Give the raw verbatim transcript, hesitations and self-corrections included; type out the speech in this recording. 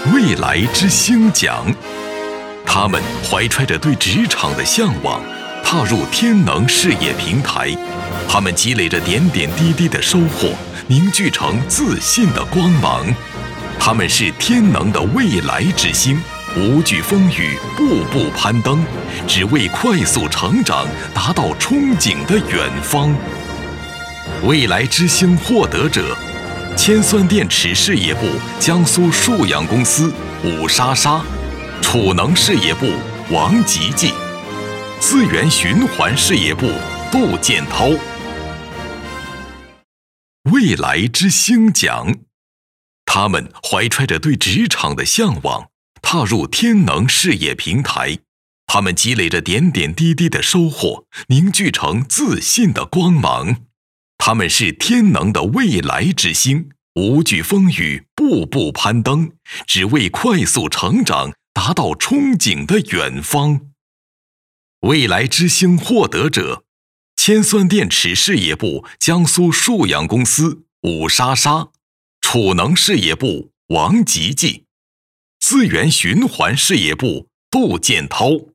未来之星奖。他们怀揣着对职场的向往，踏入天能事业平台。他们积累着点点滴滴的收获，凝聚成自信的光芒。他们是天能的未来之星，无惧风雨，步步攀登，只为快速成长，达到憧憬的远方。未来之星获得者：铅酸电池事业部江苏沭阳公司武莎莎，储能事业部王吉吉，资源循环事业部杜建涛。未来之星奖。他们怀揣着对职场的向往，踏入天能事业平台。他们积累着点点滴滴的收获，凝聚成自信的光芒。他们是天能的未来之星，无惧风雨，步步攀登，只为快速成长，达到憧憬的远方。未来之星获得者：铅酸电池事业部江苏沭阳公司武莎莎，储能事业部王吉吉，资源循环事业部杜建涛。